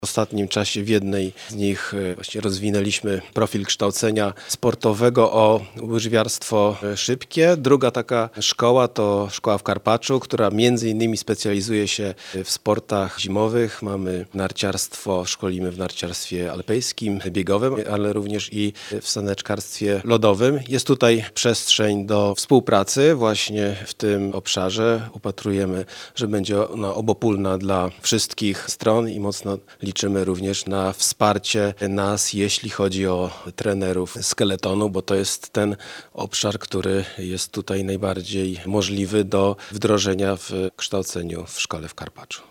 W ostatnim czasie w jednej z nich właśnie rozwinęliśmy profil kształcenia sportowego o łyżwiarstwo szybkie. Druga taka szkoła to szkoła w Karpaczu, która między innymi specjalizuje się w sportach zimowych. Mamy narciarstwo, szkolimy w narciarstwie alpejskim, biegowym, ale również i w saneczkarstwie lodowym. Jest tutaj przestrzeń do współpracy właśnie w tym obszarze. Upatrujemy, że będzie ona obopólna dla wszystkich stron i mocno liczymy również na wsparcie nas, jeśli chodzi o trenerów skeletonu, bo to jest ten obszar, który jest tutaj najbardziej możliwy do wdrożenia w kształceniu w szkole w Karpaczu.